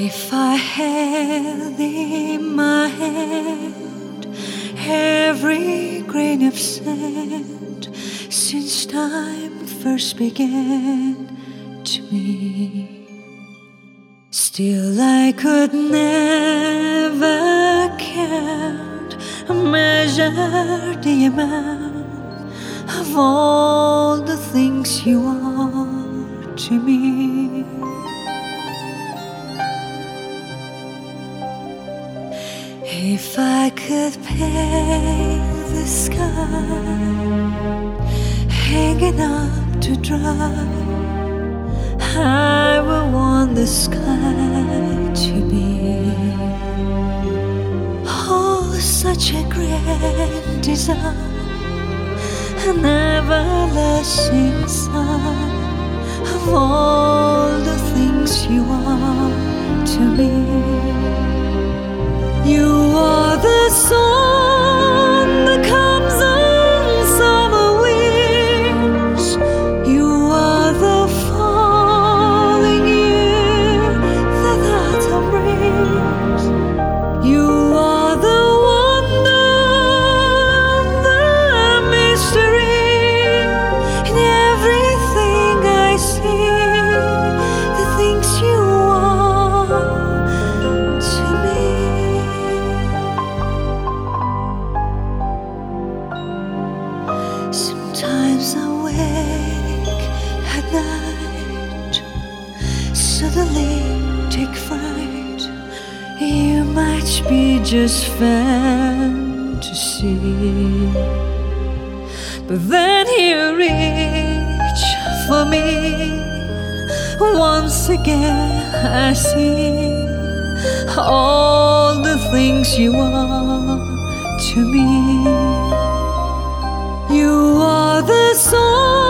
If I held in my hand every grain of sand since time first began to me, still I could never count or measure the amount of all the things you are to me. If I could paint the sky hanging up to dry, I would want the sky to be oh, such a grand design, an everlasting sign of all the things you are to me. You are the song that comes on summer winds. You are the falling year that autumn brings. You are the wonder, the mystery in everything I see, the things you are to me. Sometimes I wake at night, suddenly take fright. You might be just fantasy, but then you reach for me. Once again I see all the things you are to me. You are the song